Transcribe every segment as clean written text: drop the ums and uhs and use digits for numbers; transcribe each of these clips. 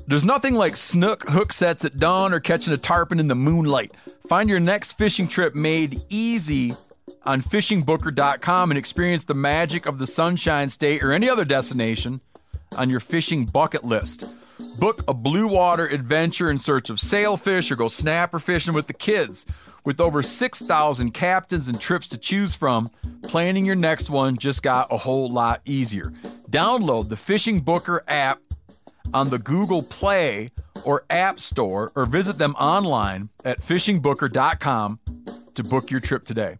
There's nothing like snook hook sets at dawn or catching a tarpon in the moonlight. Find your next fishing trip made easy on fishingbooker.com and experience the magic of the Sunshine State or any other destination on your fishing bucket list. Book a blue water adventure in search of sailfish or go snapper fishing with the kids. With over 6,000 captains and trips to choose from, planning your next one just got a whole lot easier. Download the Fishing Booker app on the Google Play or App Store or visit them online at fishingbooker.com to book your trip today.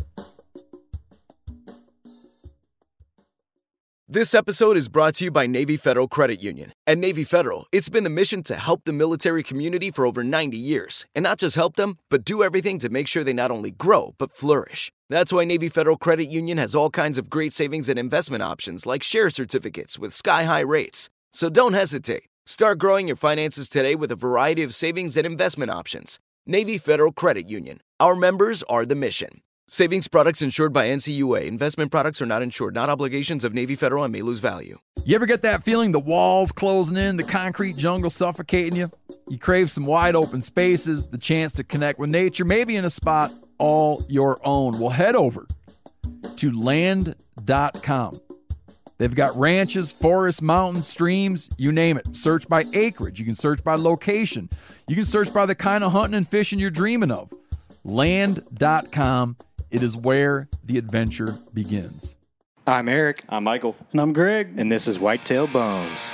This episode is brought to you by Navy Federal Credit Union. At Navy Federal, it's been the mission to help the military community for over 90 years. And not just help them, but do everything to make sure they not only grow, but flourish. That's why Navy Federal Credit Union has all kinds of great savings and investment options like share certificates with sky-high rates. So don't hesitate. Start growing your finances today with a variety of savings and investment options. Navy Federal Credit Union. Our members are the mission. Savings products insured by NCUA. Investment products are not insured, not obligations of Navy Federal and may lose value. You ever get that feeling the walls closing in, the concrete jungle suffocating you? You crave some wide open spaces, the chance to connect with nature, maybe in a spot all your own. Well, head over to land.com. They've got ranches, forests, mountains, streams, you name it. Search by acreage. You can search by location. You can search by the kind of hunting and fishing you're dreaming of. Land.com. It is where the adventure begins. I'm Eric. I'm Michael. And I'm Greg. And this is Whitetail Bones.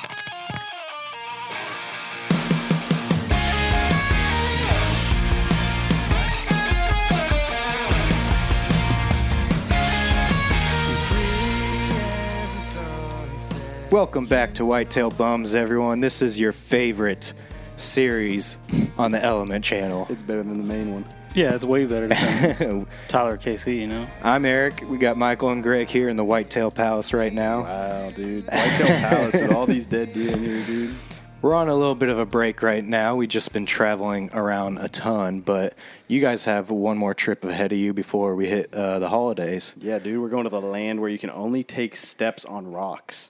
Welcome back to Whitetail Bums, everyone. This is your favorite series on the Element channel. It's better than the main one. Yeah, it's way better than Tyler KC, you know? I'm Eric. We got Michael and Greg here in the Whitetail Palace right now. Wow, dude. Whitetail Palace with all these dead deer in here, dude. We're on a little bit of a break right now. We've just been traveling around a ton, but you guys have one more trip ahead of you before we hit the holidays. Yeah, dude. We're going to the land where you can only take steps on rocks.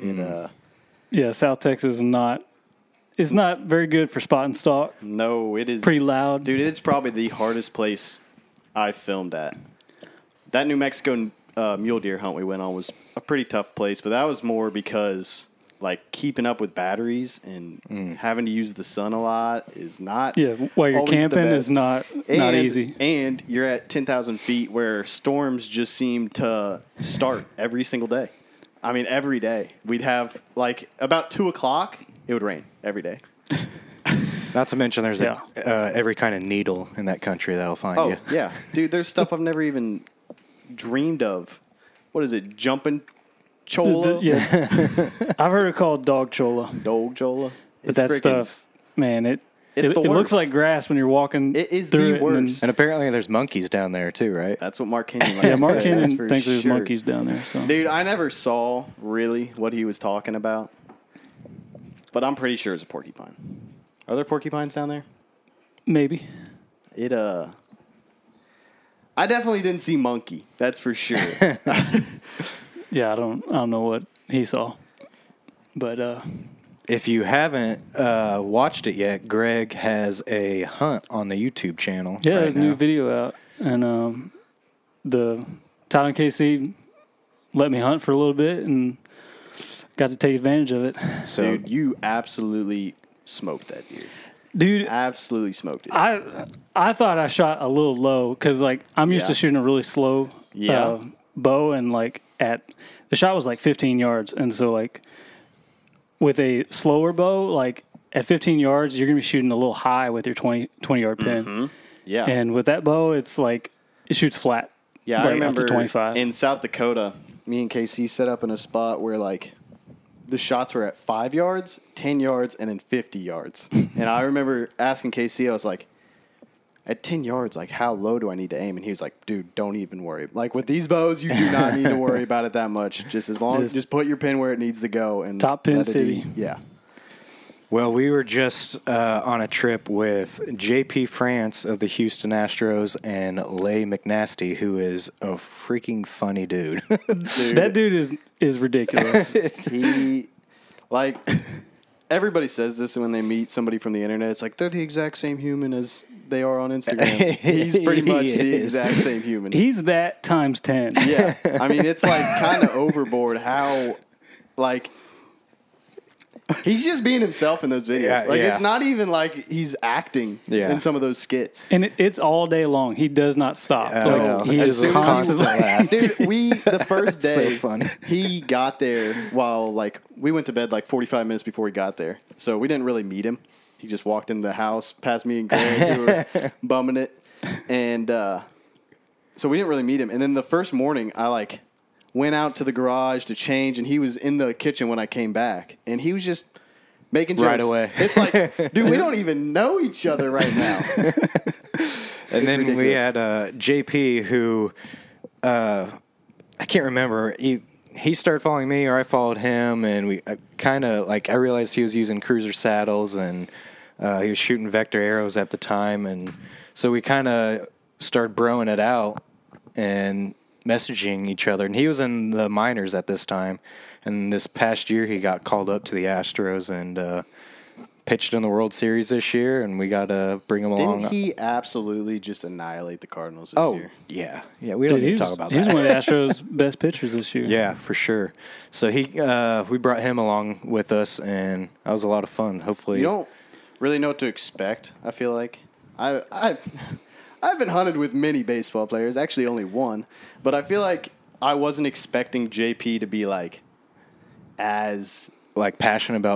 Yeah, South Texas is not very good for spot and stalk. No, it is pretty loud. Dude, it's probably the hardest place I've filmed at. That New Mexico mule deer hunt we went on was a pretty tough place, but that was more because like keeping up with batteries and having to use the sun a lot is not. Yeah, while you're camping is not easy. And you're at 10,000 feet where storms just seem to start every single day. I mean, every day. We'd have like about 2 o'clock, it would rain every day. Not to mention there's every kind of needle in that country that'll find you. Oh, yeah. Dude, there's stuff I've never even dreamed of. What is it? Jumping cholla? Yeah. I've heard it called dog cholla. Dog cholla. But that stuff, man, it looks like grass when you're walking. It is through the worst. And apparently there's monkeys down there too, right? That's what Mark Kenyon likes. Yeah, Mark to say. Kenyon thinks there's monkeys down there. So. Dude, I never saw really what he was talking about. But I'm pretty sure it's a porcupine. Are there porcupines down there? Maybe. I definitely didn't see monkey. That's for sure. Yeah, I don't know what he saw. But if you haven't watched it yet, Greg has a hunt on the YouTube channel. Yeah, right a new video out. And the Tyler KC let me hunt for a little bit and got to take advantage of it. So, dude, you absolutely smoked that deer. Dude, absolutely smoked it. I thought I shot a little low because like I'm used to shooting a really slow bow, and like the shot was like 15 yards, and so like with a slower bow, like at 15 yards you're gonna be shooting a little high with your 20 yard pin. Mm-hmm. Yeah, and with that bow, it's like it shoots flat. Yeah, like I remember 25 in South Dakota, me and KC set up in a spot where like the shots were at 5 yards, 10 yards, and then 50 yards. And I remember asking KC, I was like, at 10 yards, like, how low do I need to aim? And he was like, dude, don't even worry. Like, with these bows, you do not need to worry about it that much. Just as long as just put your pin where it needs to go. And top pin city. Yeah. Well, we were just on a trip with JP France of the Houston Astros and Leigh McNasty, who is a freaking funny dude. That dude is ridiculous. He, like, everybody says this when they meet somebody from the internet. It's like they're the exact same human as they are on Instagram. He's pretty much the exact same human. He's that times 10. Yeah. I mean, it's like kind of overboard how, like, he's just being himself in those videos. It's not even like he's acting in some of those skits. And it's all day long. He does not stop. He is constantly Dude, the first day, so funny. He got there while, like, we went to bed like 45 minutes before he got there. So we didn't really meet him. He just walked in the house past me and Greg, who were bumming it. And so we didn't really meet him. And then the first morning, I, like, went out to the garage to change, and he was in the kitchen when I came back. And he was just making jokes. Right away. It's like, dude, we don't even know each other right now. And then ridiculous. We had JP, who I can't remember. He started following me, or I followed him, and we kind of, like, I realized he was using cruiser saddles, and he was shooting vector arrows at the time. And so we kind of started broing it out and messaging each other. And he was in the minors at this time. And this past year, he got called up to the Astros and pitched in the World Series this year. And we got to bring him along. Didn't he absolutely just annihilate the Cardinals this year? Yeah. We don't need to talk about that. He's one of the Astros' best pitchers this year. Yeah, for sure. So we brought him along with us, and that was a lot of fun. Hopefully, you don't really know what to expect. I feel like I've been hunted with many baseball players, actually only one, but I feel like I wasn't expecting JP to be like as passionate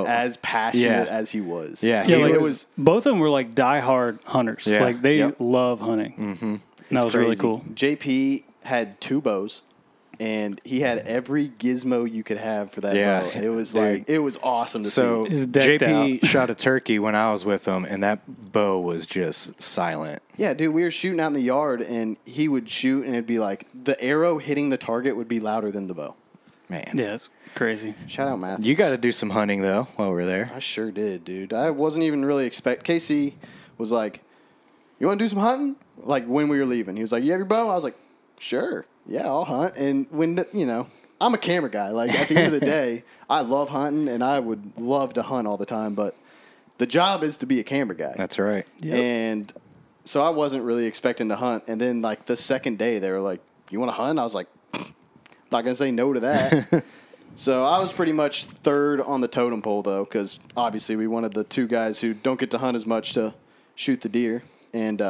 as he was. Yeah, it was both of them were like diehard hunters. Yeah. Like they love hunting. Mm-hmm. And that was really cool. JP had 2 bows. And he had every gizmo you could have for that bow. It was it was awesome to see. So JP shot a turkey when I was with him, and that bow was just silent. Yeah, dude, we were shooting out in the yard, and he would shoot, and it'd be like the arrow hitting the target would be louder than the bow. Man. Yeah, it's crazy. Shout out Matthews. You got to do some hunting, though, while we're there. I sure did, dude. I wasn't even really Casey was like, you want to do some hunting? Like, when we were leaving. He was like, you have your bow? I was like, sure. Yeah, I'll hunt. And when, I'm a camera guy. Like, at the end of the day, I love hunting, and I would love to hunt all the time. But the job is to be a camera guy. That's right. Yep. And so I wasn't really expecting to hunt. And then, like, the second day, they were like, you want to hunt? I was like, I'm not going to say no to that. So I was pretty much third on the totem pole, though, because obviously we wanted the 2 guys who don't get to hunt as much to shoot the deer. And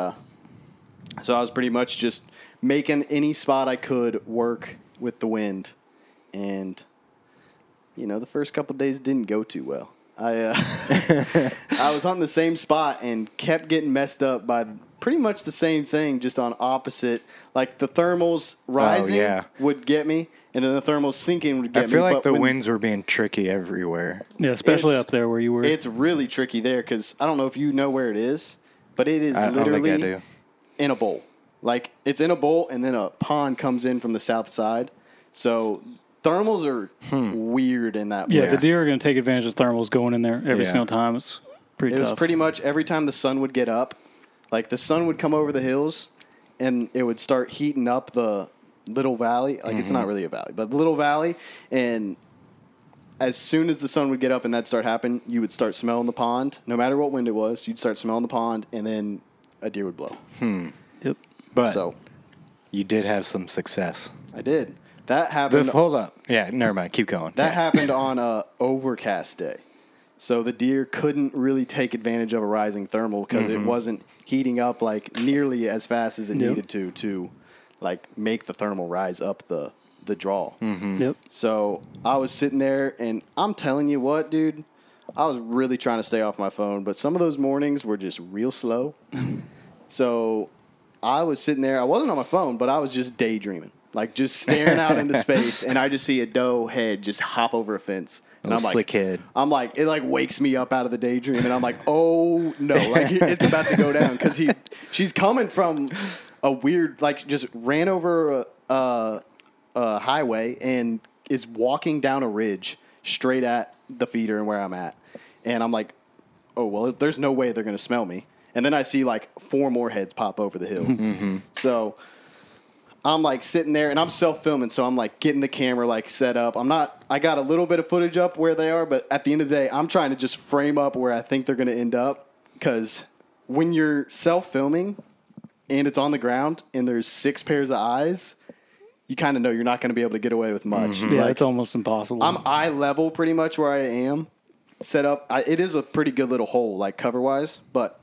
so I was pretty much just making any spot I could work with the wind. And, the first couple of days didn't go too well. I was hunting the same spot and kept getting messed up by pretty much the same thing, just on opposite. Like, the thermals rising would get me, and then the thermals sinking would get me. I feel like the winds were being tricky everywhere. Yeah, especially up there where you were. It's really tricky there because I don't know if you know where it is, but it is literally in a bowl. Like, it's in a bowl, and then a pond comes in from the south side. So thermals are weird in that place. Yeah, the deer are going to take advantage of thermals going in there every single time. It's pretty tough. It was pretty much every time the sun would get up, like, the sun would come over the hills, and it would start heating up the little valley. Like, it's not really a valley, but the little valley. And as soon as the sun would get up and that start happening, you would start smelling the pond. No matter what wind it was, you'd start smelling the pond, and then a deer would blow. Yep. But you did have some success. I did. That happened. Hold up. Yeah, never mind. Keep going. That happened on a overcast day. So the deer couldn't really take advantage of a rising thermal because it wasn't heating up like nearly as fast as it needed to like make the thermal rise up the draw. Yep. So I was sitting there, and I'm telling you what, dude, I was really trying to stay off my phone, but some of those mornings were just real slow. So I was sitting there. I wasn't on my phone, but I was just daydreaming, like just staring out into space, and I just see a doe head just hop over a fence. And I'm like, slick head. I'm like, it like wakes me up out of the daydream, and I'm like, oh no, like it's about to go down because she's coming from a weird, like just ran over a highway and is walking down a ridge straight at the feeder and where I'm at, and I'm like, oh well, there's no way they're gonna smell me. And then I see like 4 more heads pop over the hill. So I'm like sitting there and I'm self-filming, so I'm like getting the camera like set up. I got a little bit of footage up where they are, but at the end of the day, I'm trying to just frame up where I think they're going to end up, because when you're self-filming and it's on the ground and there's 6 pairs of eyes, you kind of know you're not going to be able to get away with much. Yeah, it's almost impossible. I'm eye level pretty much where I am set up. It is a pretty good little hole, like cover-wise, but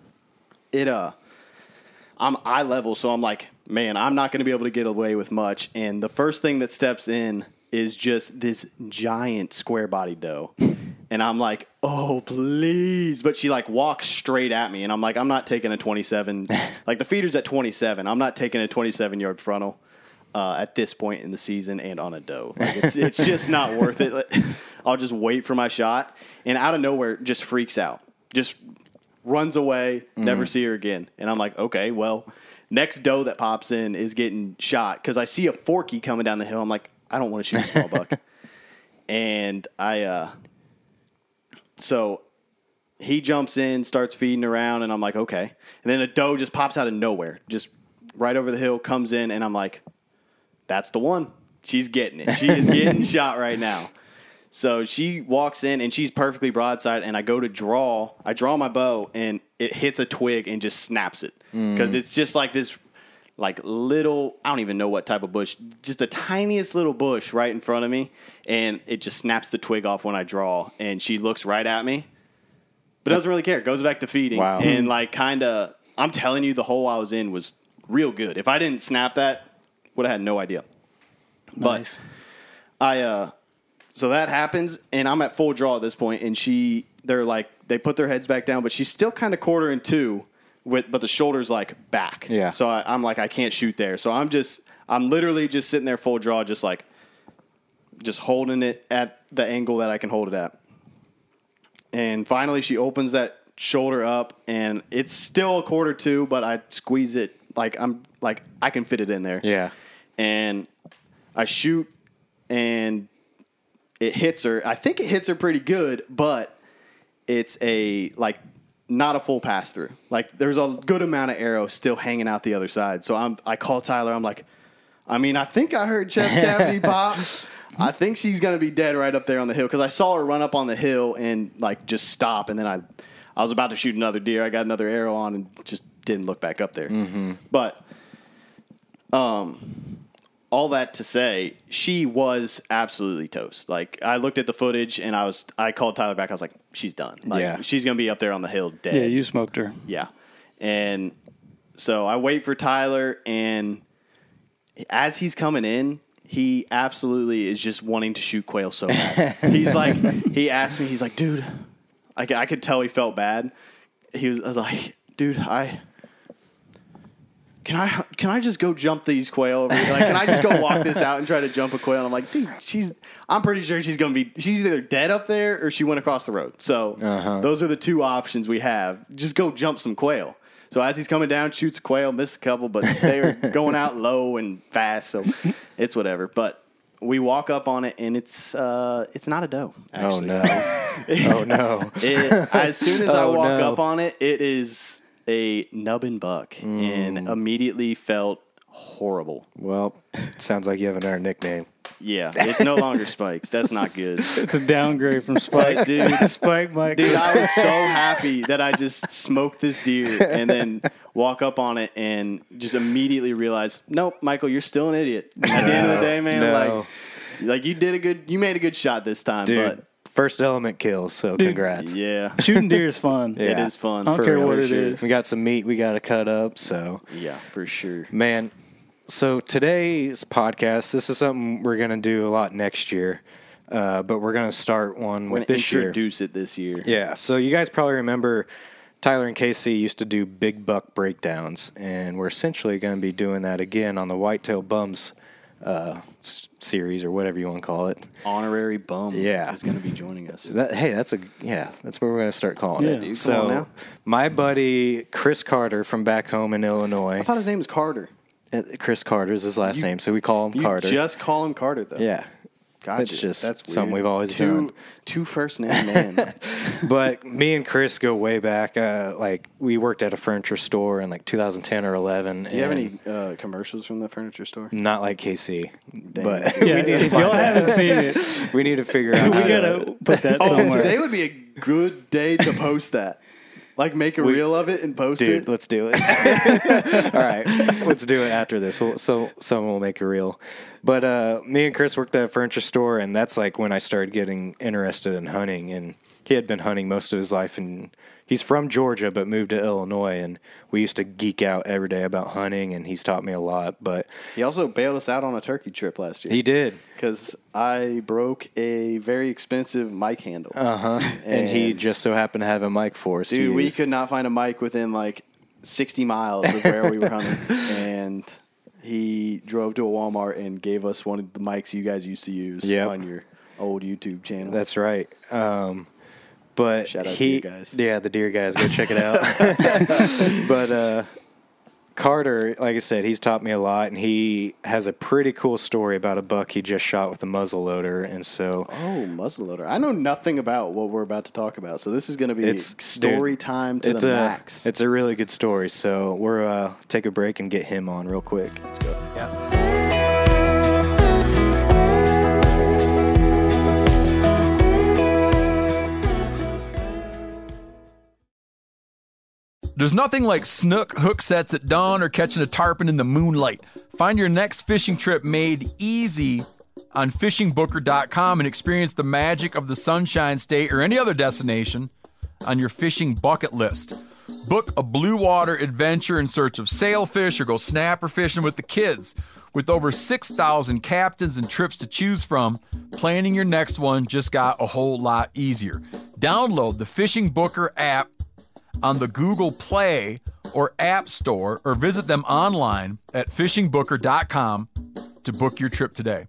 I'm eye level, so I'm like, man, I'm not going to be able to get away with much. And the first thing that steps in is just this giant square-bodied doe. And I'm like, oh, please. But she, like, walks straight at me. And I'm like, I'm not taking a 27. Like, the feeder's at 27. I'm not taking a 27-yard frontal at this point in the season and on a doe. Like, it's just not worth it. I'll just wait for my shot. And out of nowhere, just freaks out. Just runs away, never see her again. And I'm like, okay, well, next doe that pops in is getting shot. Because I see a forky coming down the hill. I'm like, I don't want to shoot a small buck. And so he jumps in, starts feeding around, and I'm like, okay. And then a doe just pops out of nowhere, just right over the hill, comes in, and I'm like, that's the one. She's getting it. She is getting shot right now. So she walks in, and she's perfectly broadside, and I go to draw. I draw my bow, and it hits a twig and just snaps it. Because it's just like this like little, I don't even know what type of bush, just the tiniest little bush right in front of me, and it just snaps the twig off when I draw, and she looks right at me, but doesn't really care, goes back to feeding. Wow. And like kind of, I'm telling you, the hole I was in was real good. If I didn't snap that, would have had no idea. Nice. But so that happens, and I'm at full draw at this point, and they put their heads back down, but she's still kind of quarter in two, but the shoulder's like back. Yeah. So I'm like, I can't shoot there. So I'm literally just sitting there full draw, just holding it at the angle that I can hold it at. And finally she opens that shoulder up, and it's still a quarter two, but I squeeze it like I can fit it in there. Yeah. And I shoot, and it hits her. I think it hits her pretty good, but it's not a full pass through. Like, there's a good amount of arrow still hanging out the other side. So I call Tyler. I'm like, I think I heard chest cavity pop. I think she's going to be dead right up there on the hill, because I saw her run up on the hill and like just stop. And then I was about to shoot another deer. I got another arrow on and just didn't look back up there. Mm-hmm. But all that to say, she was absolutely toast. Like, I looked at the footage, and I called Tyler back. I was like, she's done. Like, she's going to be up there on the hill dead. Yeah, you smoked her. Yeah. And so I wait for Tyler, and as he's coming in, he absolutely is just wanting to shoot quail so bad. He asked me, he's like, dude, I could tell he felt bad. I was like, dude, Can I just go jump these quail over here? Like, can I just go walk this out and try to jump a quail? And I'm like, dude, I'm pretty sure she's either dead up there or she went across the road. So those are the two options we have. Just go jump some quail. So as he's coming down, shoots a quail, missed a couple, but they were going out low and fast. So it's whatever. But we walk up on it, and it's not a doe, actually. Oh, no. As soon as I walk up on it, it is a nubbin buck, and immediately felt horrible. Well, it sounds like you have another nickname. Yeah, it's no longer Spike. That's not good. It's a downgrade from Spike. Dude, Spike, Mike. Dude, I was so happy that I just smoked this deer and then walk up on it and just immediately realize, nope, Michael, you're still an idiot. At the end of the day, man, like you made a good shot this time, dude. But First element kills, so congrats. Yeah. Shooting deer is fun. It is fun. I don't care what it is. We got some meat we got to cut up, so. Yeah, for sure. Man, so today's podcast, this is something we're going to do a lot next year, but we're going to start one with this year. Introduce it this year. Yeah, so you guys probably remember Tyler and Casey used to do big buck breakdowns, and we're essentially going to be doing that again on the Whitetail Bums series, or whatever you want to call it. Honorary bum is going to be joining us. That's where we're going to start calling it. Dude, so my buddy Chris Carter from back home in Illinois. I thought his name was Carter. Chris Carter is his last name, so we call him Carter. You just call him Carter, though. Yeah. Gotcha. It's just That's something weird. we've always done. Two first name man. But me and Chris go way back. Like we worked at a furniture store in like 2010 or 11. Do you have any commercials from the furniture store? Not like KC, but Yeah, if y'all haven't seen it, we need to figure out. we gotta put that Oh, somewhere. today would be a good day to post that. Like make a reel of it and post Dude, it. let's do it. All right, let's do it after this. So someone will make a reel. But me and Chris worked at a furniture store, and that's like when I started getting interested in hunting. And he had been hunting most of his life, and he's from Georgia but moved to Illinois. And we used to geek out every day about hunting, and he's taught me a lot. But He also bailed us out on a turkey trip last year. he did. Because I broke a very expensive mic handle. And he just so happened to have a mic for us. to Dude, we use. could not find a mic within like 60 miles of where we were hunting. And he drove to a Walmart and gave us one of the mics you guys used to use on your old YouTube channel. That's right. But Shout out to you guys. Yeah, the Deer guys, go check it out. But Carter, like I said, he's taught me a lot, and he has a pretty cool story about a buck he just shot with a muzzleloader, and so muzzleloader. I know nothing about what we're about to talk about, so this is going to be story time to the max. It's a really good story, so we're take a break and get him on real quick. Let's go. Yeah. There's nothing like snook hook sets at dawn or catching a tarpon in the moonlight. Find your next fishing trip made easy on fishingbooker.com and experience the magic of the Sunshine State or any other destination on your fishing bucket list. Book a blue water adventure in search of sailfish or go snapper fishing with the kids. With over 6,000 captains and trips to choose from, planning your next one just got a whole lot easier. Download the Fishing Booker app on the Google Play or App Store, or visit them online at fishingbooker.com to book your trip today.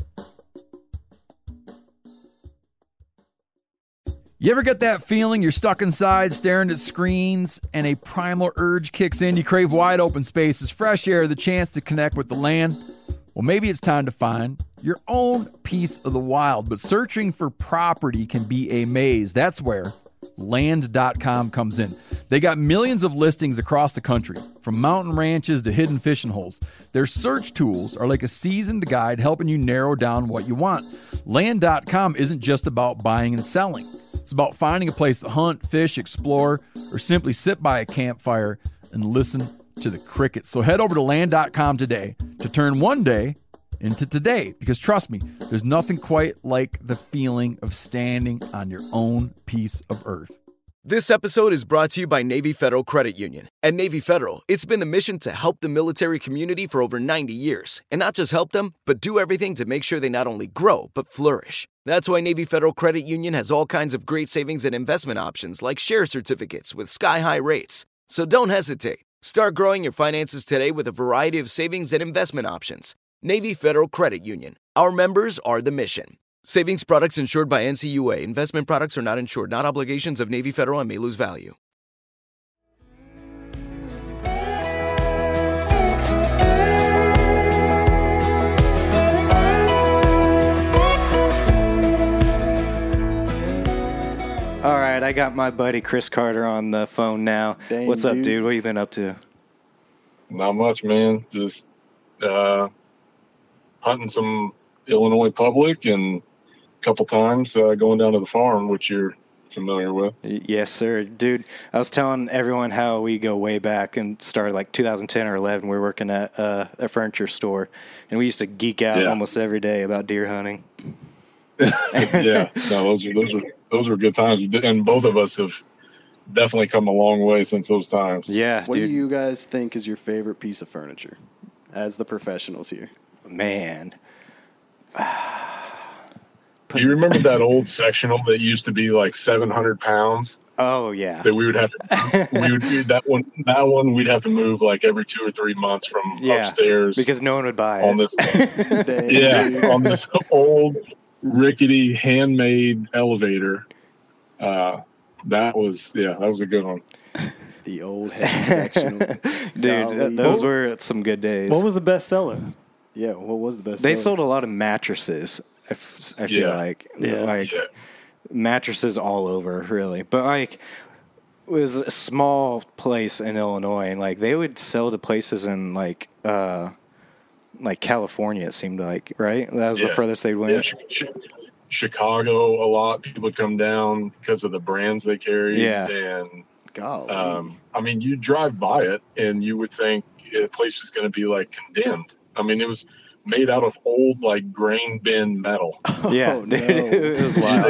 You ever get that feeling you're stuck inside staring at screens and a primal urge kicks in? You crave wide open spaces, fresh air, the chance to connect with the land. Well, maybe it's time to find your own piece of the wild, but searching for property can be a maze. That's where Land.com comes in. They got millions of listings across the country, from mountain ranches to hidden fishing holes. Their search tools are like a seasoned guide helping you narrow down what you want. Land.com isn't just about buying and selling. It's about finding a place to hunt, fish, explore, or simply sit by a campfire and listen to the crickets. So head over to Land.com today to turn one day into today, because trust me, there's nothing quite like the feeling of standing on your own piece of earth. This episode is brought to you by Navy Federal Credit Union. At Navy Federal, it's been the mission to help the military community for over 90 years. And not just help them, but do everything to make sure they not only grow, but flourish. That's why Navy Federal Credit Union has all kinds of great savings and investment options like share certificates with sky-high rates. So don't hesitate. Start growing your finances today with a variety of savings and investment options. Navy Federal Credit Union. Our members are the mission. Savings products insured by NCUA. Investment products are not insured, not obligations of Navy Federal and may lose value. All right, I got my buddy Chris Carter on the phone now. Dang, What's up, dude? dude? What have you been up to? Not much, man. Just hunting some Illinois public and a couple times going down to the farm, which you're familiar with. Yes, sir. Dude, I was telling everyone how we go way back and started like 2010 or 11. We were working at a furniture store, and we used to geek out almost every day about deer hunting. Yeah, no, those were good times, and both of us have definitely come a long way since those times. Yeah, What dude. do you guys think is your favorite piece of furniture as the professionals here? Man. Do you remember that old sectional that used to be like 700 pounds? Oh, yeah. That we would have that one we'd have to move like every 2 or 3 months from upstairs Because no one would buy on it. this on this old rickety handmade elevator. That was a good one. The old heavy sectional. Dude, those were some good days. What was the best seller? Yeah, what was the best? They seller? sold a lot of mattresses. I feel like mattresses all over, really. But like, it was a small place in Illinois, and like they would sell to places in like California. It seemed like, right? That was the furthest they went. Yeah, Chicago, a lot. People would come down because of the brands they carry. Yeah. And I mean, you drive by it and you would think the place is going to be like condemned. I mean, it was made out of old like grain bin metal. Yeah, no. It was wild.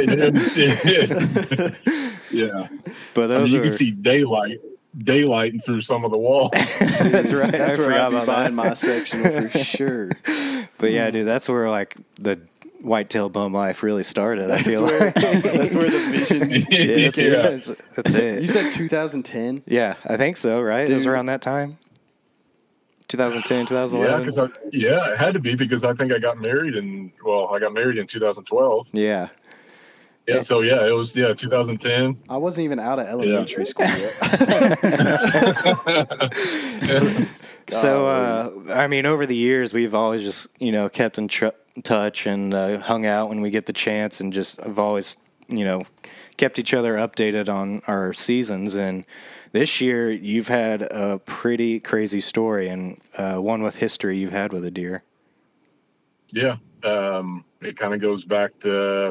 Yeah, but you can see daylight through some of the walls. That's right. That's where I'd be buying that. my sectional for sure. But yeah, dude, that's where like the whitetail bum life really started. I feel like that's where the vision. That's it. You said 2010. Yeah, I think so. Right? Dude. It was around that time. 2010, 2011. Yeah, it had to be because I think I got married in 2012. Yeah. Yeah, so it was 2010. I wasn't even out of elementary school yet. So, I mean, over the years, we've always just, kept in touch and hung out when we get the chance, and just have always, kept each other updated on our seasons. And this year, you've had a pretty crazy story, and one with history you've had with a deer. Yeah. It kind of goes back to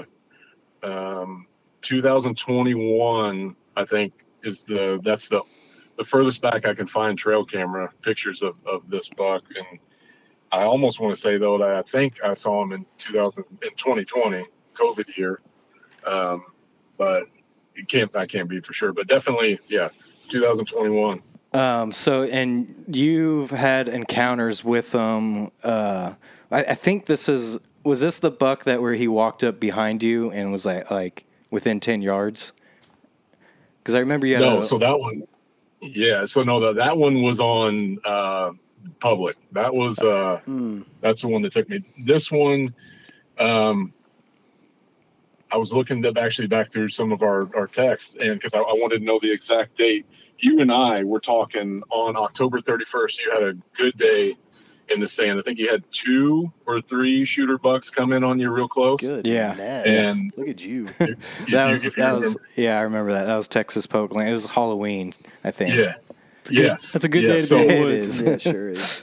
2021, I think, that's the furthest back I can find trail camera pictures of this buck. And I almost want to say, though, that I think I saw him in 2020, COVID year. But I can't be for sure, but definitely, 2021. And you've had encounters with them. I think was this the buck where he walked up behind you and was like within 10 yards? Because I remember you had so that one. Yeah. So no, that one was on public. That was that's the one that took me. This one, I was looking back through some of our texts, and because I wanted to know the exact date. You and I were talking on October 31st. You had a good day in the stand. I think you had 2 or 3 shooter bucks come in on you real close. Good. Yeah. And look at you. That was I remember that. That was Texas Pokeland. It was Halloween, I think. Yeah. Yes. That's a good day to be in the woods. Yeah, it sure is.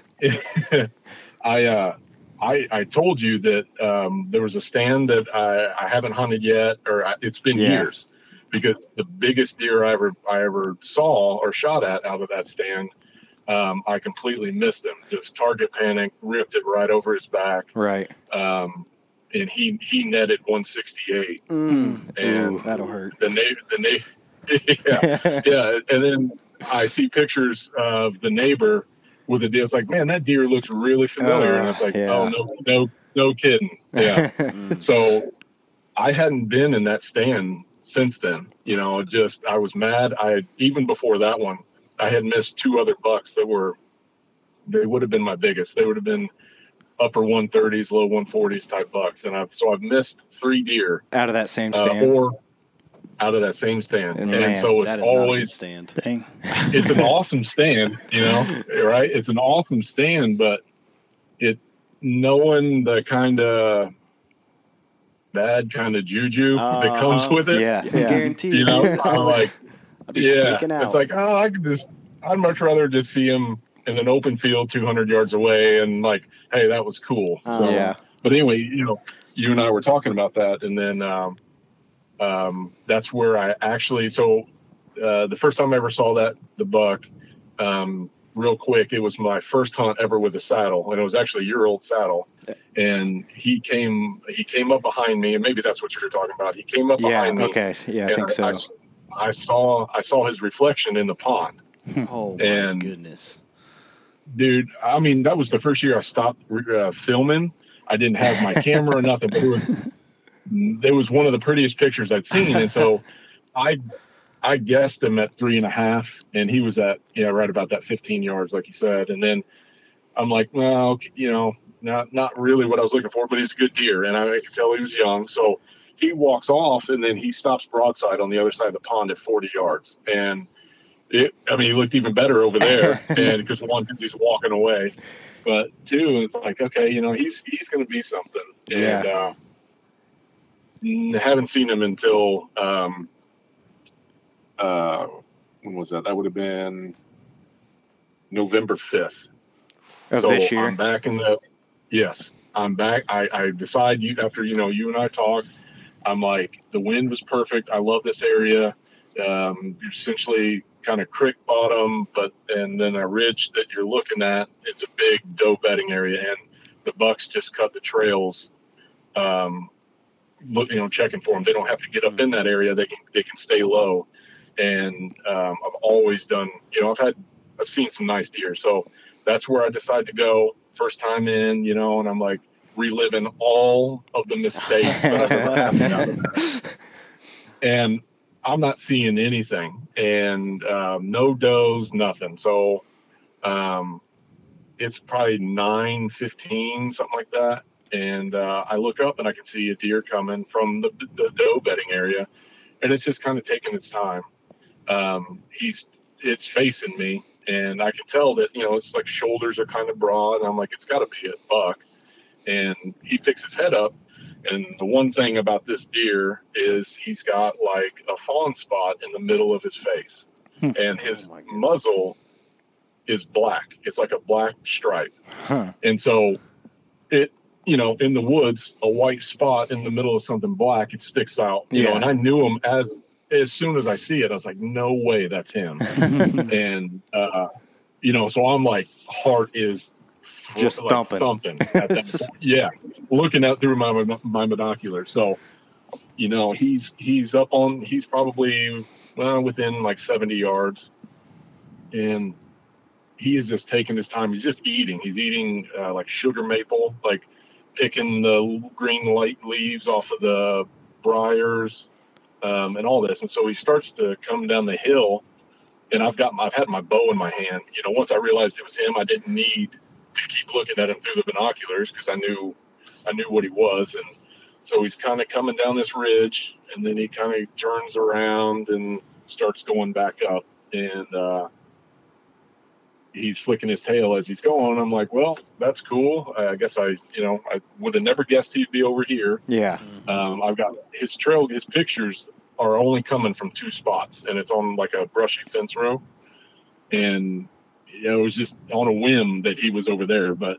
I told you that there was a stand that I haven't hunted yet, or it's been years, because the biggest deer I ever saw or shot at out of that stand, I completely missed him. Just target panic, ripped it right over his back. Right. And he netted 168. And that'll hurt. Yeah. And then I see pictures of the neighbor with a deer. It's like, man, that deer looks really familiar. And it's like, oh, no kidding. Yeah. So I hadn't been in that stand since then. I was mad. Even before that one, I had missed 2 other bucks they would have been my biggest. They would have been upper 130s, low 140s type bucks. And I've missed 3 dear out of that same stand. And so it's always stand. Dang. It's an awesome stand, right? It's an awesome stand, but knowing the kind of bad kind of juju that comes with it. Yeah. Guaranteed. I'm like, I'd be freaking out. It's like, I'd much rather just see him in an open field 200 yards away and like, hey, that was cool. But anyway, you and I were talking about that, and then that's where I actually, the first time I ever saw the buck, real quick, it was my first hunt ever with a saddle, and it was actually a year-old saddle. And he came up behind me, and maybe that's what you're talking about. He came up behind me. Okay. Yeah, I think so. I saw his reflection in the pond. Oh my goodness, dude! I mean, that was the first year I stopped filming. I didn't have my camera or nothing, but it was one of the prettiest pictures I'd seen. And so I guessed him at 3.5, and he was at right about that 15 yards, like you said. And then I'm like, well, not really what I was looking for, but he's a good deer, and I could tell he was young. So he walks off, and then he stops broadside on the other side of the pond at 40 yards. And he looked even better over there. And because he's walking away, but 2, it's like, okay, he's going to be something. And haven't seen him until when was that? That would have been November 5th of this year. I'm back in the. Yes, I'm back. I decide after you and I talked. I'm like, the wind was perfect. I love this area. You're essentially kind of creek bottom, and then a ridge that you're looking at. It's a big doe bedding area, and the bucks just cut the trails. Checking for them. They don't have to get up in that area. They can stay low. And I've always done. I've seen some nice deer, so that's where I decided to go. First time in, and I'm like reliving all of the mistakes that I've ever had. And I'm not seeing anything, and no does, nothing. So it's probably 9:15, something like that. And I look up and I can see a deer coming from the doe bedding area, and it's just kind of taking its time. It's facing me, and I can tell that it's like shoulders are kind of broad. And I'm like, it's got to be a buck. And he picks his head up, and the one thing about this deer is he's got like a fawn spot in the middle of his face, and his muzzle is black. It's like a black stripe, and so it. In the woods, a white spot in the middle of something black, it sticks out. And I knew him as soon as I see it. I was like, no way, that's him. And so I'm like, heart is just like thumping at that point. Yeah, looking out through my binoculars. So, he's up on. He's probably within like 70 yards, and he is just taking his time. He's just eating. He's eating like sugar maple, like picking the green light leaves off of the briars and all this. And so he starts to come down the hill, and I've had my bow in my hand. Once I realized it was him, I didn't need to keep looking at him through the binoculars because I knew what he was. And so he's kind of coming down this ridge, and then he kind of turns around and starts going back up, and he's flicking his tail as he's going. I'm like, well, that's cool. I guess I would have never guessed he'd be over here. Yeah. I've got his trail. His pictures are only coming from 2 spots, and it's on like a brushy fence row. And it was just on a whim that he was over there. But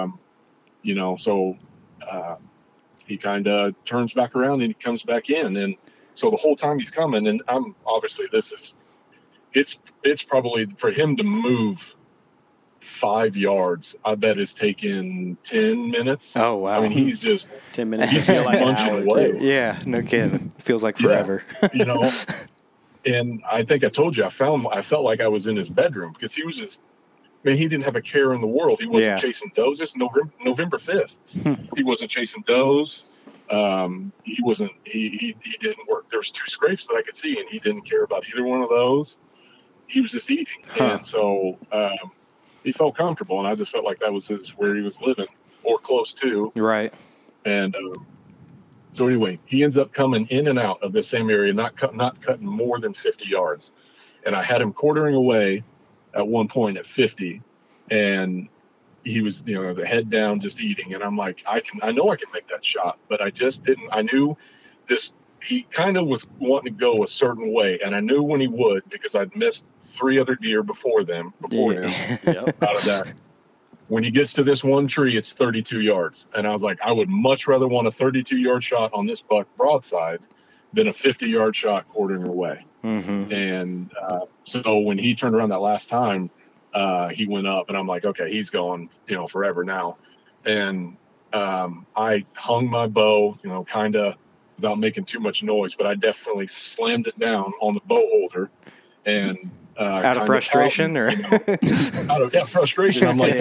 so he kind of turns back around and he comes back in. And so the whole time he's coming, and I'm obviously it's probably for him to move 5 yards, I bet it's taken 10 minutes. Oh, wow. I mean, he's just 10 minutes. He's just like an hour away. Yeah, no kidding. Feels like forever. Yeah, and I think I told you, I felt like I was in his bedroom because he was just, he didn't have a care in the world. He wasn't chasing does. It's November 5th. He wasn't chasing does. He wasn't, he didn't work. There was 2 scrapes that I could see, and he didn't care about either one of those. He was just eating. And so, he felt comfortable, and I just felt like that was where he was living or close to. Right. And so anyway, he ends up coming in and out of the same area, not cutting more than 50 yards. And I had him quartering away at one point at 50, and he was, the head down, just eating. And I'm like, I know I can make that shot, but I just didn't. I knew this. He kind of was wanting to go a certain way, and I knew when he would because I'd missed 3 other deer before him out of that. When he gets to this one tree, it's 32 yards, and I was like, I would much rather want a 32-yard shot on this buck broadside than a 50-yard shot quartering away. Mm-hmm. And so when he turned around that last time, he went up, and I'm like, okay, he's going, forever now. And I hung my bow, kind of without making too much noise, but I definitely slammed it down on the bow holder, and out of frustration, or out of frustration, I'm like,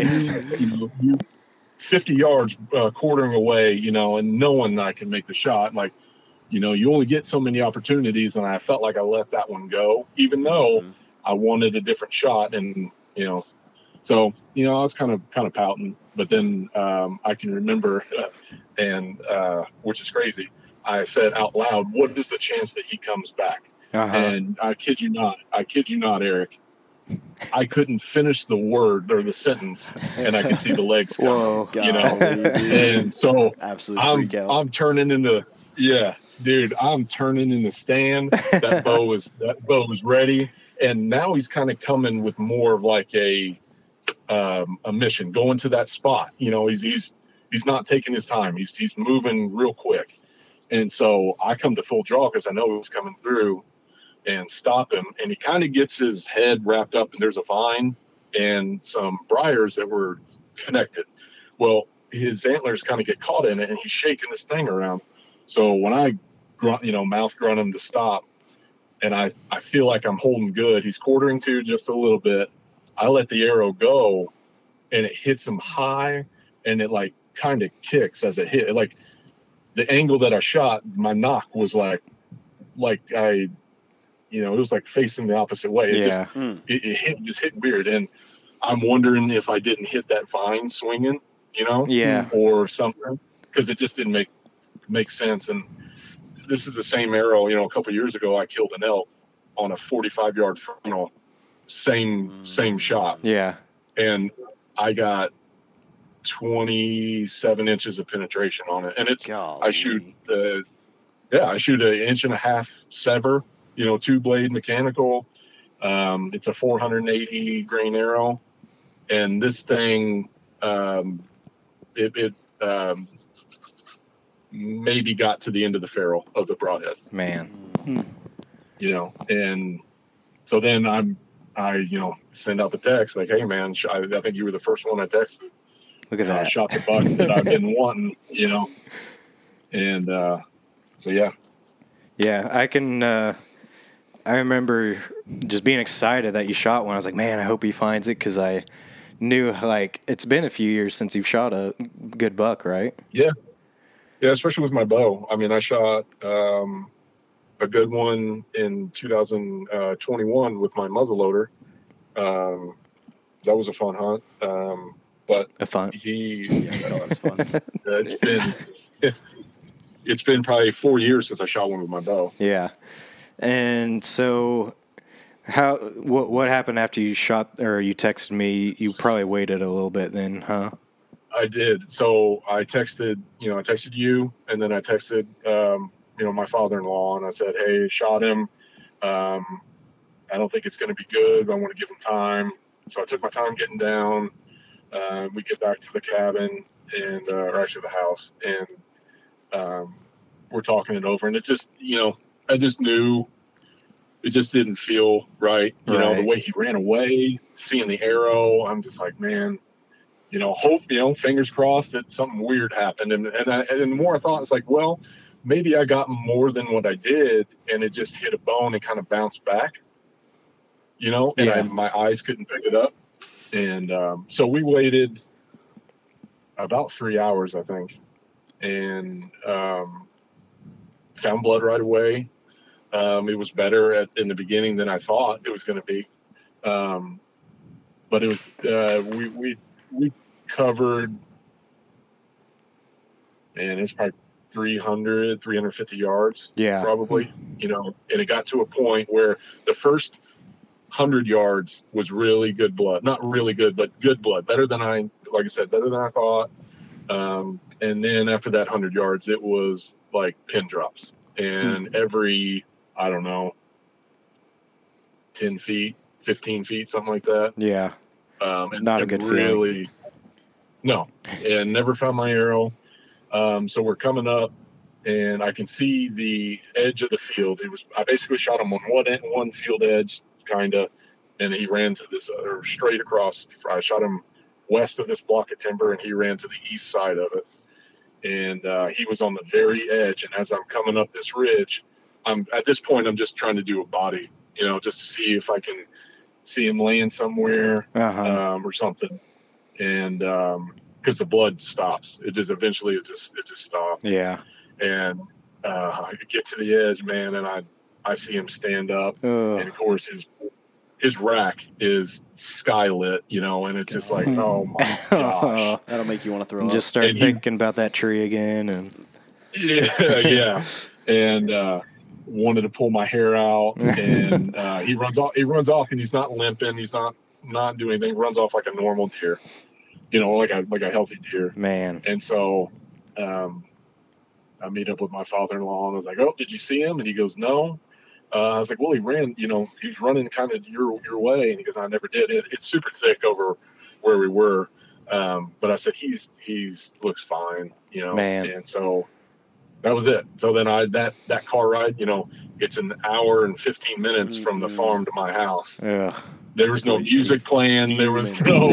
50 yards quartering away, and knowing I can make the shot, like, you only get so many opportunities, and I felt like I let that one go, even though I wanted a different shot, and so I was kind of pouting, but then I can remember, and which is crazy. I said out loud, what is the chance that he comes back? And I kid you not, Eric, I couldn't finish the word or the sentence, and I could see the legs coming, and so absolutely freak out. I'm turning into, dude, I'm turning in the stand. That bow was ready, and now he's kind of coming with more of like a mission, going to that spot. You know, he's not taking his time. He's moving real quick, and so I come to full draw because I know he's coming through, and stop him. And he kind of gets his head wrapped up, and there's a vine and some briars that were connected. Well, his antlers kind of get caught in it, and he's shaking this thing around. So when I grunt, mouth grunt him to stop, and I feel like I'm holding good, he's quartering to just a little bit. I let the arrow go, and it hits him high, and it like kind of kicks as it hit. Like the angle that I shot, my knock was like I, it was like facing the opposite way. It just hit weird, and I'm wondering if I didn't hit that vine swinging, or something, because it just didn't make sense. And this is the same arrow. A couple of years ago, I killed an elk on a 45-yard, same shot. Yeah. And I got 27 inches of penetration on it. And I shoot an 1.5 inch sever, 2-blade mechanical. It's a 480 grain arrow. And this thing, it maybe got to the end of the ferrule of the broadhead. Man. And so then I send out the text like, hey man, I think you were the first one I texted. Look at that. I shot the buck that I've been wanting, and so yeah. Yeah, I can. I remember just being excited that you shot one. I was like, man, I hope he finds it, because I knew like it's been a few years since you've shot a good buck, right? Yeah, especially with my bow. I mean, I shot a good one in 2021 with my muzzleloader. That was a fun hunt. But that was fun. It's been probably 4 years since I shot one with my bow. Yeah. And so what happened after you shot, or you texted me? You probably waited a little bit then, huh? I did. So I texted you, and then I texted, my father-in-law, and I said, hey, shot him. I don't think it's going to be good, but I want to give him time. So I took my time getting down. We get back to the cabin or actually the house, and we're talking it over, and it just, I just knew it just didn't feel right. The way he ran away, seeing the arrow, I'm just like, man, hope, fingers crossed that something weird happened. And the more I thought, it's like, well, maybe I got more than what I did, and it just hit a bone and kind of bounced back, and my eyes couldn't pick it up. And so we waited about 3 hours, I think, and found blood right away. It was better in the beginning than I thought it was going to be. But it was we covered, and it's probably 350 yards. Yeah, probably. And it got to a point where the first 100 yards was really good blood. Not really good, but good blood. Better than I thought. And then after that 100 yards, it was like pin drops. And every, I don't know, 10 feet, 15 feet, something like that. Yeah. Not a good feeling. No. And never found my arrow. So we're coming up, and I can see the edge of the field. I basically shot him on one field edge, kind of, and he ran to this other straight across. I shot him west of this block of timber, and he ran to the east side of it. And he was on the very edge. And as I'm coming up this ridge, at this point, I'm just trying to do a body, just to see if I can see him laying somewhere or something. And because the blood stops, it just stopped. Yeah. And I get to the edge, man, and I see him stand up, and of course his rack is skylit, and it's just like, oh my gosh, that'll make you want to throw up. Just start thinking about that tree again, and yeah, and wanted to pull my hair out, and he runs off, and he's not limping, he's not doing anything, he runs off like a normal deer, like a healthy deer, man. And so I meet up with my father-in-law, and I was like, "Oh, did you see him?" And he goes, "No." I was like, "Well, he ran. He's running kind of your way." And he goes, "I never did. It's super thick over where we were." But I said, he's looks fine, Man. And so that was it. So then that car ride, it's an hour and 15 minutes from the farm to my house. Ugh. There was no music playing. There was no.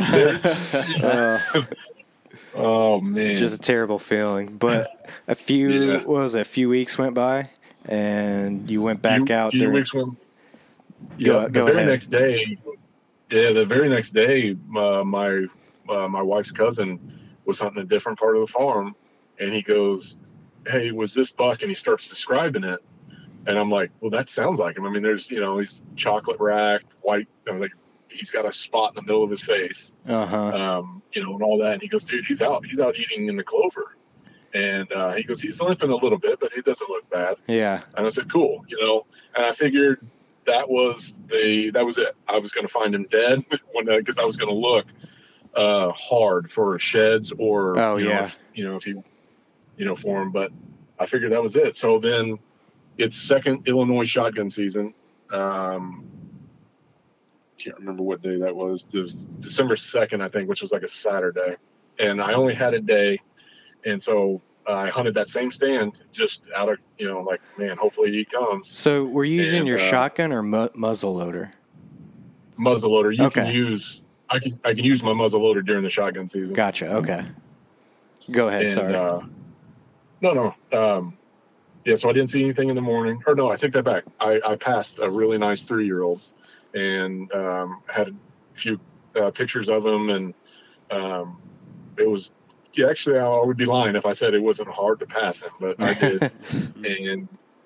Oh man, just a terrible feeling. But a few weeks went by, and you went back out there. The very next day. Yeah, the very next day, my wife's cousin was hunting a different part of the farm, and he goes, "Hey, was this buck?" And he starts describing it, and I'm like, "Well, that sounds like him. I mean, there's he's chocolate racked, white. I'm like, he's got a spot in the middle of his face, and all that." And he goes, "Dude, he's out eating in the clover," and he goes, "He's limping a little bit, but he doesn't look bad." Yeah, and I said, "Cool," and I figured that was it. I was going to find him dead because I was going to look hard for sheds or if he for him, but I figured that was it. So then it's second Illinois shotgun season. Can't remember what day that was. December 2nd, I think, which was like a Saturday, and I only had a day, and so I hunted that same stand just out of like, man, hopefully he comes. So were you using your shotgun or muzzle loader? Muzzle loader. You can use. I can use my muzzle loader during the shotgun season. Gotcha. Okay. Go ahead. Sorry. No. Yeah. So I didn't see anything in the morning. Or no, I take that back. I passed a really nice 3-year-old, and had a few pictures of him, and it was. Yeah, actually, I would be lying if I said it wasn't hard to pass him, but I did. And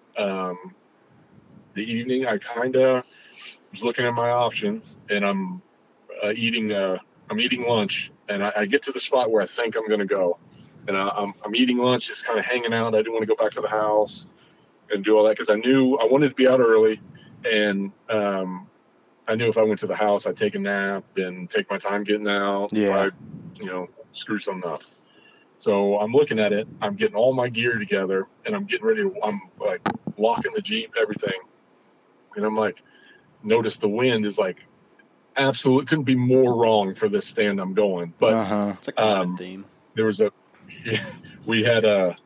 the evening, I kind of was looking at my options, and I'm eating lunch, and I get to the spot where I think I'm going to go, and I'm eating lunch, just kind of hanging out. I didn't want to go back to the house and do all that because I knew I wanted to be out early, and I knew if I went to the house, I'd take a nap and take my time getting out. Yeah. Screw something up. So I'm looking at it. I'm getting all my gear together, and I'm getting ready. I'm like locking the Jeep, everything, and I'm like, notice the wind is like absolute. Couldn't be more wrong for this stand I'm going. But it's a common theme. There was we had a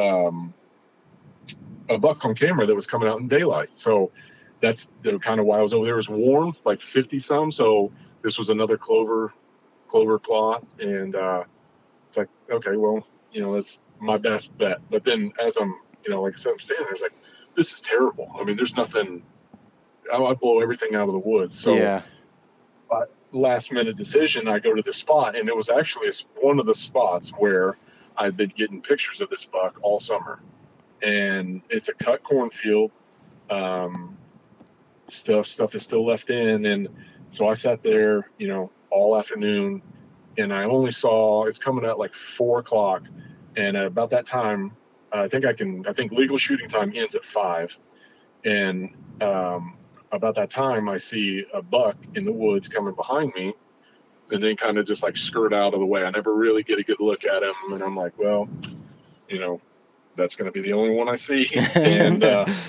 buck on camera that was coming out in daylight. So that's kind of why I was over there. It was warm, like 50 some. So this was another clover plot, and it's like, okay, well, that's my best bet. But then as I'm, like I said, I'm standing there, it's like, this is terrible. I mean, there's nothing. I'd blow everything out of the woods. So yeah. Last minute decision, I go to this spot, and it was actually one of the spots where I've been getting pictures of this buck all summer, and it's a cut cornfield. Stuff is still left in, and so I sat there, all afternoon, and I only saw it's coming at like 4:00, and at about that time, I think legal shooting time ends at 5, and about that time, I see a buck in the woods coming behind me, and then kind of just like skirt out of the way. I never really get a good look at him, and I'm like, well, that's going to be the only one I see. And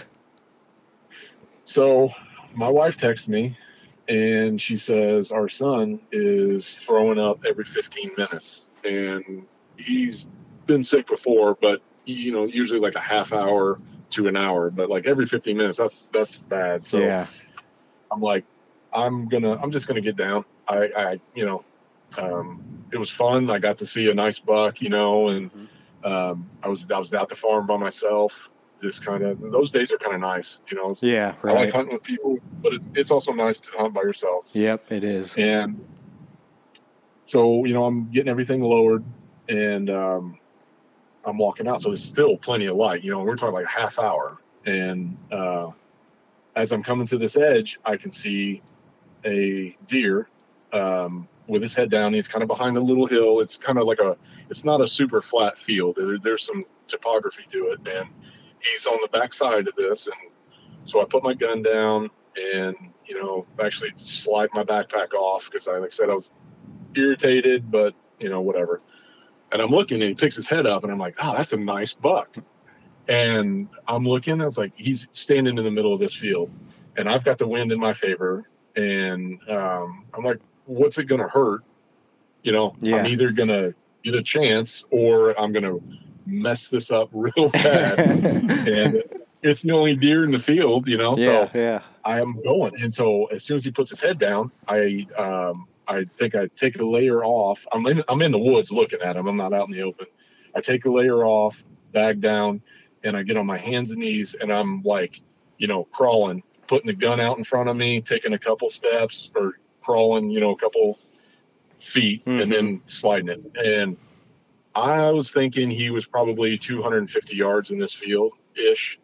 so my wife texts me, and she says our son is throwing up every 15 minutes, and he's been sick before, but usually like a half hour to an hour, but like every 15 minutes, that's bad. So yeah. I'm like, I'm just gonna get down. It was fun. I got to see a nice buck, and I was out the farm by myself. Just kind of, those days are kind of nice, Yeah, right. I like hunting with people, but it's also nice to hunt by yourself. Yep, it is. And so, I'm getting everything lowered, and I'm walking out, so there's still plenty of light. We're talking like a half hour, and as I'm coming to this edge, I can see a deer with his head down. He's kind of behind a little hill. It's kind of like it's not a super flat field. There's some topography to it, and he's on the back side of this. And so I put my gun down and, actually slide my backpack off because like I said, I was irritated, but, whatever. And I'm looking, and he picks his head up, and I'm like, oh, that's a nice buck. And I'm looking, I was like, he's standing in the middle of this field, and I've got the wind in my favor. And I'm like, what's it going to hurt? You know, I'm either going to get a chance or I'm going to mess this up real bad. And it's the only deer in the field, you know, so I am going. And so as soon as he puts his head down, I think I take the layer off. I'm in the woods looking at him. I'm not out in the open. I take the layer off, bag down, and I get on my hands and knees, and I'm like, you know, crawling, putting the gun out in front of me, taking a couple steps, or crawling, you know, a couple feet, and then sliding it. And I was thinking he was probably 250 yards in this field ish.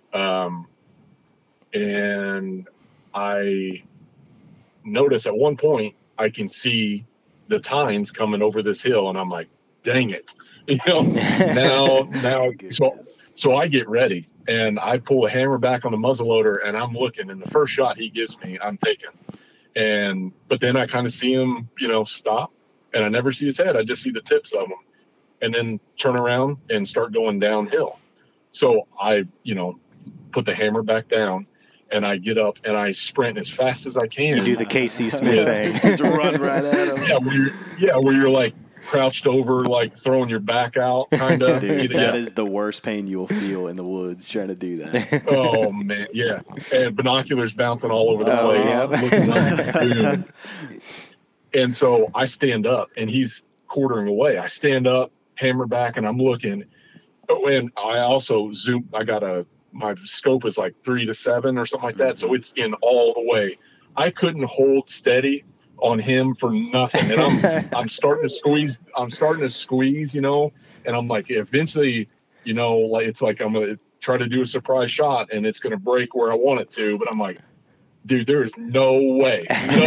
And I notice at one point I can see the tines coming over this hill, and I'm like, dang it. You know, now, so I get ready, and I pull a hammer back on the muzzleloader, and I'm looking, and the first shot he gives me, I'm taking. But then I kind of see him, you know, stop, and I never see his head. I just see the tips of him, and then turn around and start going downhill. So I, you know, put the hammer back down, and I get up and I sprint as fast as I can. You do the Casey Smith thing. Just run right at him. Where you're like crouched over, like throwing your back out, kind of. Dude, that is the worst pain you'll feel in the woods trying to do that. Oh man, yeah. And binoculars bouncing all over the place. And so I stand up, and he's quartering away. I stand up, hammer back, and I'm looking. And I also zoom. My scope is like 3 to 7 or something like that. So it's in all the way. I couldn't hold steady on him for nothing. And I'm starting to squeeze, you know, and I'm like, eventually, you know, like, it's like, I'm going to try to do a surprise shot and it's going to break where I want it to. But I'm like, dude, there is no way.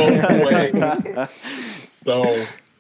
So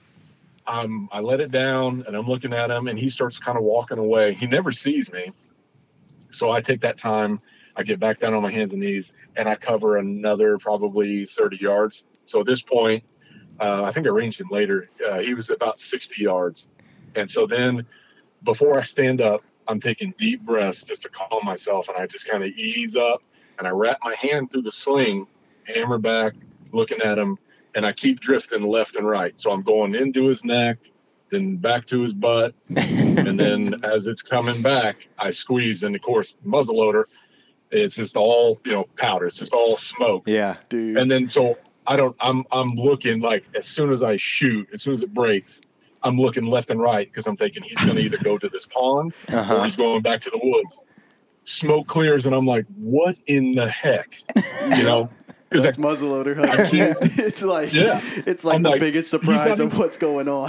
I let it down, and I'm looking at him, and he starts kind of walking away. He never sees me. So I take that time, I get back down on my hands and knees, and I cover another probably 30 yards. So at this point, I think I ranged him later. He was about 60 yards. And so then before I stand up, I'm taking deep breaths just to calm myself, and I just kind of ease up, and I wrap my hand through the sling, hammer back, looking at him, and I keep drifting left and right. So I'm going into his neck, then back to his butt, and then as it's coming back, I squeeze. And of course, muzzleloader, it's just all, you know, powder. It's just all smoke. Yeah, dude. And then so I'm looking, like, as soon as I shoot, as soon as it breaks, I'm looking left and right because I'm thinking he's going to either go to this pond or he's going back to the woods. Smoke clears, and I'm like, what in the heck, you know? That's muzzleloader. It's like I'm the biggest surprise of what's going on.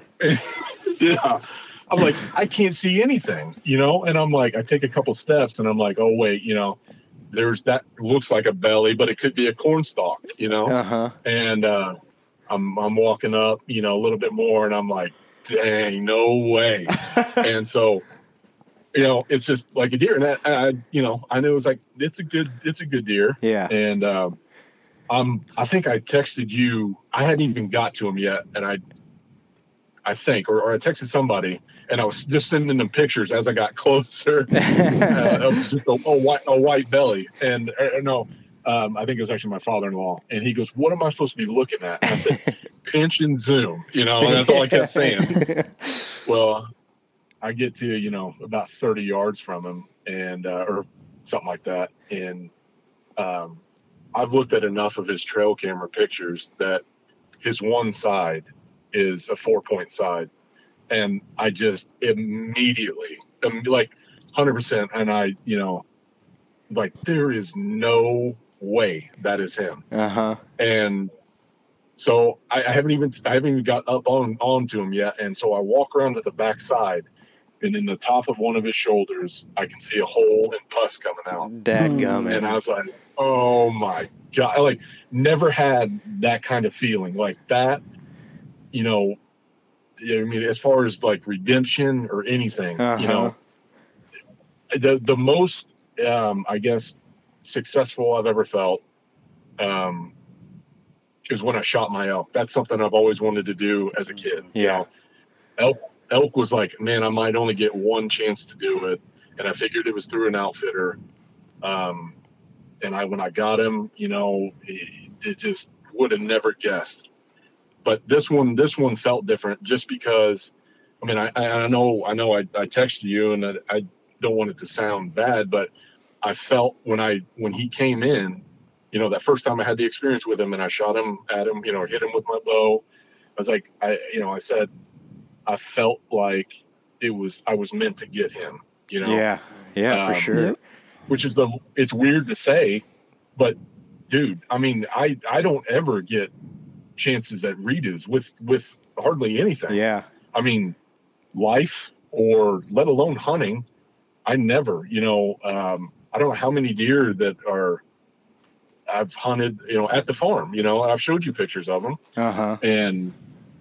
Yeah. I'm like, I can't see anything, you know? And I'm like, I take a couple steps, and I'm like, oh, wait, you know, there's that looks like a belly, but it could be a corn stalk, you know? And I'm walking up, you know, a little bit more, and I'm like, dang, no way. And so, you know, it's just like a deer. And I you know, I knew it was like, it's a good deer. Yeah. And I think I texted you. I hadn't even got to him yet, and I think, or I texted somebody, and I was just sending them pictures as I got closer of just a white belly. And I think it was actually my father-in-law, and he goes, "What am I supposed to be looking at?" And I said, "Pinch and zoom," you know, and that's all I kept saying. Well, I get to, you know, about 30 yards from him, and or something like that, and I've looked at enough of his trail camera pictures that his one side is a 4-point side. And I just immediately, like 100%. And I, you know, like, there is no way that is him. And so I haven't even got up onto him yet. And so I walk around to the back side, and in the top of one of his shoulders, I can see a hole and pus coming out. Dadgummit. And I was like, oh my God. I like never had that kind of feeling like that, you know. I mean, as far as like redemption or anything, you know, the most, I guess, successful I've ever felt, is when I shot my elk. That's something I've always wanted to do as a kid. Yeah. You know, elk was like, man, I might only get one chance to do it. And I figured it was through an outfitter. And when I got him, it just would have never guessed. But this one felt different just because, I mean, I know I texted you, and I don't want it to sound bad, but I felt when he came in, that first time I had the experience with him and I shot him at him, hit him with my bow. I was like, I said, I felt like I was meant to get him, Yeah, for sure. Which is it's weird to say, but dude, I mean, I don't ever get chances at redos with hardly anything. Yeah. I mean, life or let alone hunting, I never, I don't know how many deer that I've hunted, at the farm, I've showed you pictures of them. And,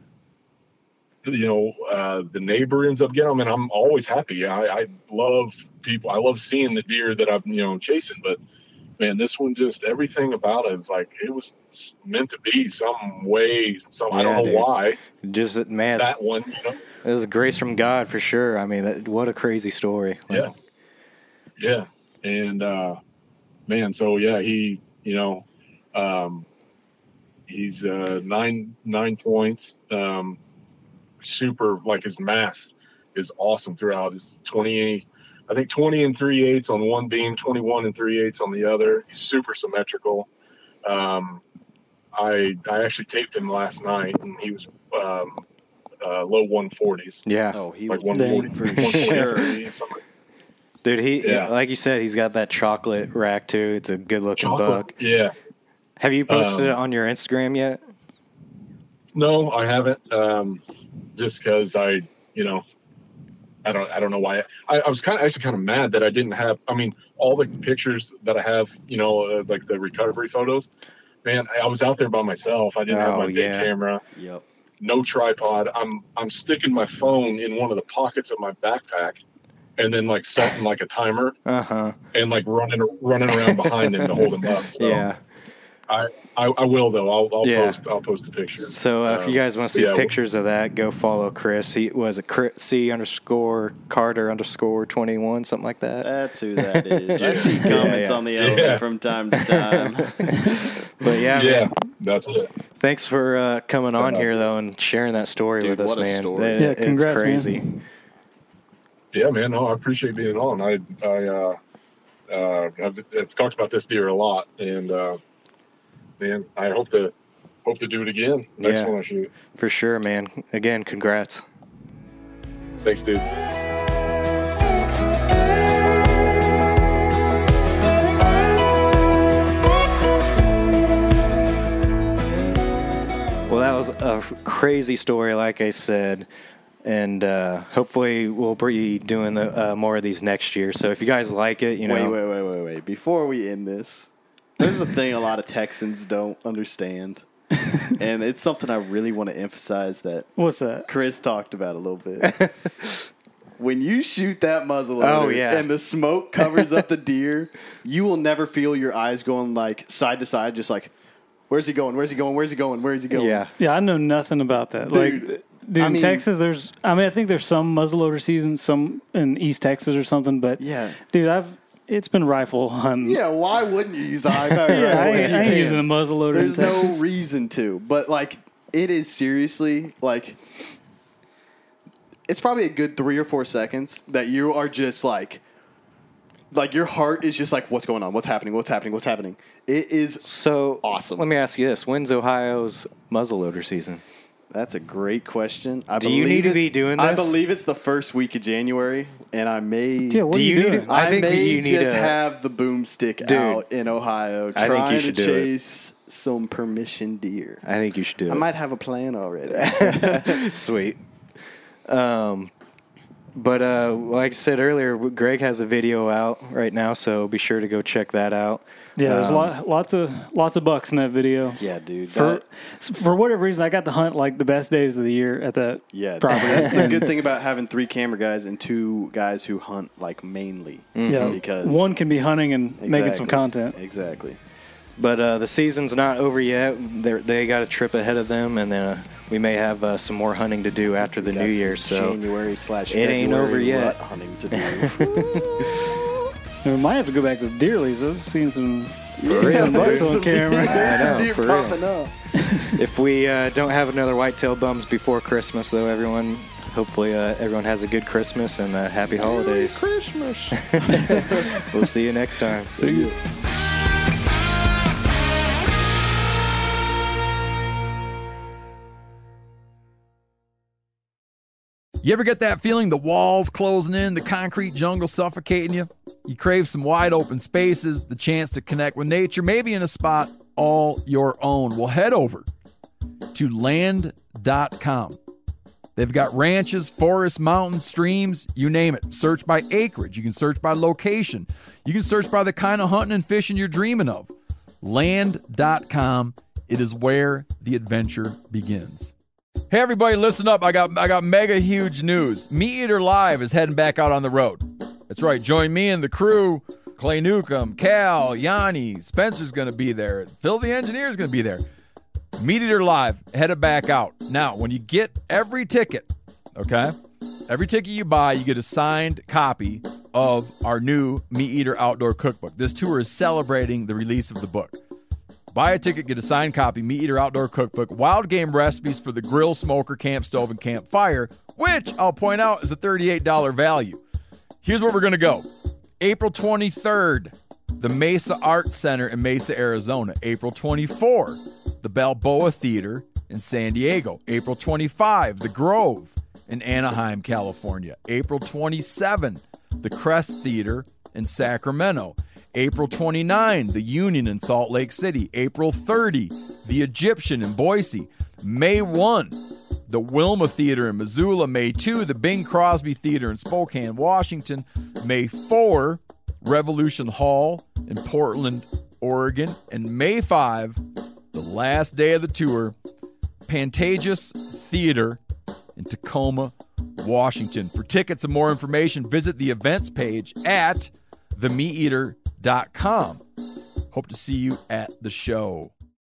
the neighbor ends up getting them, and I'm always happy. I love people. I love seeing the deer that I'm, chasing, but man, this one, just everything about it is like, it was meant to be some way, I don't know why. Just, man, that one, it was a grace from God for sure. I mean, what a crazy story. Yeah. Yeah. And, man, so yeah, he, he's 9 points. Super, like, his mass is awesome throughout. His 20 and 3/8 on one beam, 21 and 3/8 on the other. He's super symmetrical. I actually taped him last night, and he was low 140s. Yeah. Oh, he like was 140, something. Dude, like you said, he's got that chocolate rack too. It's a good looking buck. Yeah. Have you posted it on your Instagram yet? No, I haven't. Just because I don't know why. I was kind of mad that I didn't have. I mean, all the pictures that I have, like the recovery photos. Man, I was out there by myself. I didn't have my big camera. Yep. No tripod. I'm sticking my phone in one of the pockets of my backpack, and then like setting like a timer. And like running around behind him to hold him up. So Yeah. I will though. I'll post a picture. So if you guys want to see pictures of that, go follow Chris. He was C_Carter_21, something like that. That's who that is. I see comments on the element from time to time. But man, that's it. Thanks for coming on here though and sharing that story with us, what a man. story. It's congrats, crazy. Man. Yeah, man. No, I appreciate being on. I've talked about this deer a lot, and man, I hope to do it again next one I shoot. For sure, man. Again, congrats. Thanks, dude. Well, that was a crazy story, like I said. And hopefully we'll be doing more of these next year. So if you guys like it, Wait. Before we end this, there's a thing a lot of Texans don't understand. And it's something I really want to emphasize that. What's that? Chris talked about a little bit. When you shoot that muzzleloader and the smoke covers up the deer, you will never feel your eyes going like side to side, just like, where's he going? Where's he going? Where's he going? Where's he going? Yeah, I know nothing about that. Dude, in Texas, I think there's some muzzleloader seasons, some in East Texas or something, but dude, it's been rifle hunting. Yeah, why wouldn't you use a high power rifle? I ain't using a muzzleloader. There's no reason to, but like it is seriously like it's probably a good 3 or 4 seconds that you are just like your heart is just like, what's going on? What's happening? What's happening? What's happening? It is so awesome. Let me ask you this: when's Ohio's muzzleloader season? That's a great question. Do you need to be doing this? I believe it's the first week of January, and I may. Yeah, what do you need to? I may you just have the boomstick out in Ohio, trying to chase some permission deer. I think you should do it. I might have a plan already. Sweet. But like I said earlier, Greg has a video out right now, so be sure to go check that out. Yeah, there's lots of bucks in that video. Yeah, dude. For whatever reason, I got to hunt like the best days of the year at that property. That's the good thing about having 3 camera guys and 2 guys who hunt like mainly. Yeah, because one can be hunting and making some content. Exactly. But the season's not over yet. They got a trip ahead of them, and then we may have some more hunting to do after the new year. So January/February it ain't over yet. Hunting to do. We might have to go back to the deer leads. I've seen some real, bucks on camera. I know, Deer for popping real. up. If we don't have another whitetail bums before Christmas, though, everyone, hopefully everyone has a good Christmas and happy holidays. Christmas. We'll see you next time. See you. You ever get that feeling the walls closing in, the concrete jungle suffocating you? You crave some wide open spaces, the chance to connect with nature, maybe in a spot all your own. Well, head over to land.com. They've got ranches, forests, mountains, streams, you name it. Search by acreage. You can search by location. You can search by the kind of hunting and fishing you're dreaming of. Land.com. It is where the adventure begins. Hey everybody, listen up. I got mega huge news. Meat Eater Live is heading back out on the road. That's right. Join me and the crew. Clay Newcomb, Cal, Yanni, Spencer's going to be there. Phil the engineer's going to be there. Meat Eater Live headed back out. Now, when you get every ticket, okay? Every ticket you buy, you get a signed copy of our new Meat Eater Outdoor Cookbook. This tour is celebrating the release of the book. Buy a ticket, get a signed copy, Meat Eater Outdoor Cookbook, wild game recipes for the grill, smoker, camp stove, and campfire, which I'll point out is a $38 value. Here's where we're going to go. April 23rd, the Mesa Arts Center in Mesa, Arizona. April 24, the Balboa Theater in San Diego. April 25, the Grove in Anaheim, California. April 27, the Crest Theater in Sacramento. April 29, the Union in Salt Lake City. April 30, the Egyptian in Boise. May 1, the Wilma Theater in Missoula. May 2, the Bing Crosby Theater in Spokane, Washington. May 4, Revolution Hall in Portland, Oregon. And May 5, the last day of the tour, Pantages Theater in Tacoma, Washington. For tickets and more information, visit the events page at themeateater.com. Hope to see you at the show.